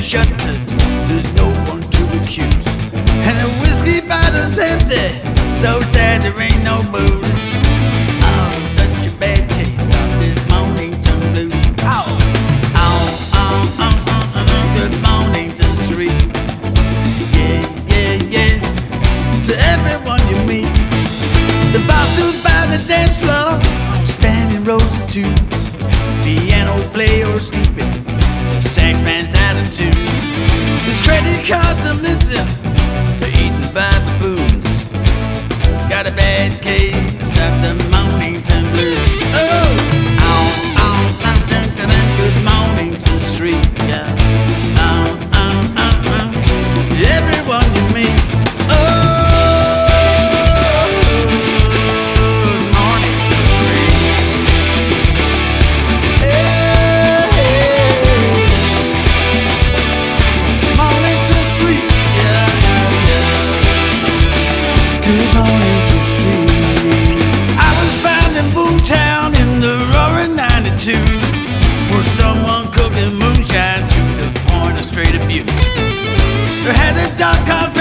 shutter, there's no one to accuse. And the whiskey bottle's empty, so sad there ain't no booze. Oh, such a bad case of this Mornington blues. Good Mornington Street. Yeah, yeah, yeah. To everyone you meet, the boss who's by the dance floor, standing rows of two. Piano player sleeping, sax man's attitude. His credit cards are missing, they're eaten by baboons. Got a bad case of the Mornington blues. Good Mornington Street, yeah. Everyone you meet, Mornington Street. Mornington Street, yeah, yeah. Good Mornington Street. I was found in Boomtown in the roaring 92, where someone cooking moonshine to the point of straight abuse. They had a dog called